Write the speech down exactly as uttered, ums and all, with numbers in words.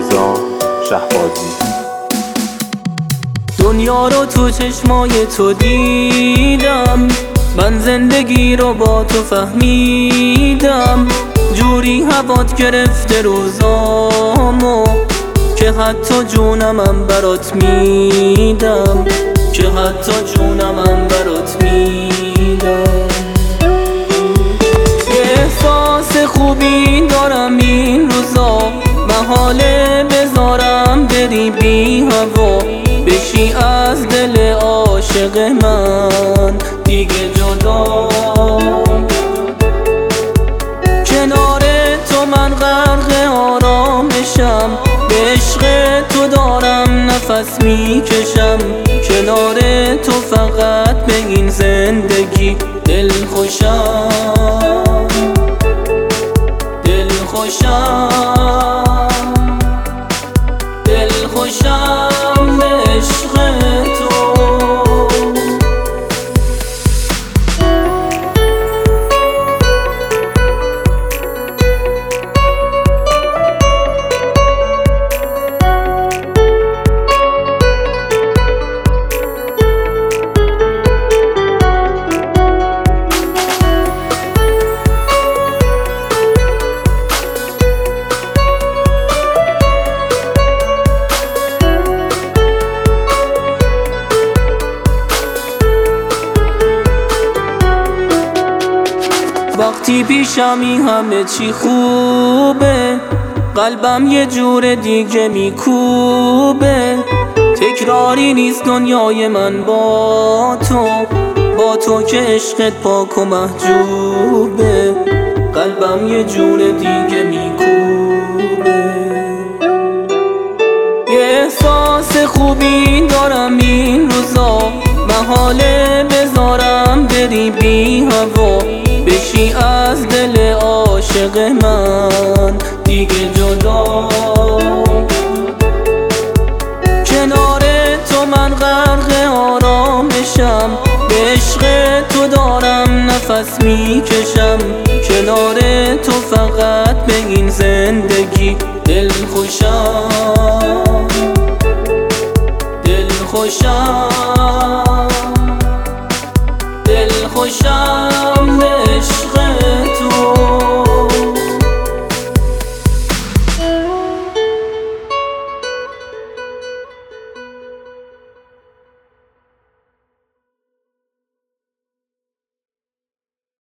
رضا شهبازی. دنیا رو تو چشمای تو دیدم، من زندگی رو با تو فهمیدم، جوری هوات گرفته روزامو که حتی جونمم برات میدم، که حتی جونمم برات میدم. یه احساس خوبی دارم این روزا، محاله بذارم بری بی هوا، بشی از دل عاشق من دیگه جدا. کنار تو من غرق آرامشم، به عشق تو دارم نفس میکشم، کنار تو فقط به این زندگی دل خوشم، دل خوشم، دل خوشم به عشق تو. وقتی پیشمی همه چی خوبه، قلبم یه جور دیگه میکوبه، تکراری نیست دنیای من با تو، با تو که عشقت پاک و محجوبه، قلبم یه جور دیگه میکوبه. یه احساس خوبی دارم این روزا، محاله بذارم بری بی هوا، بشی از دل عاشق من دیگه جدا. کنار تو من غرق آرامشم، به عشق تو دارم نفس میکشم، کنار تو فقط به این زندگی دل خوشم، دل خوشم.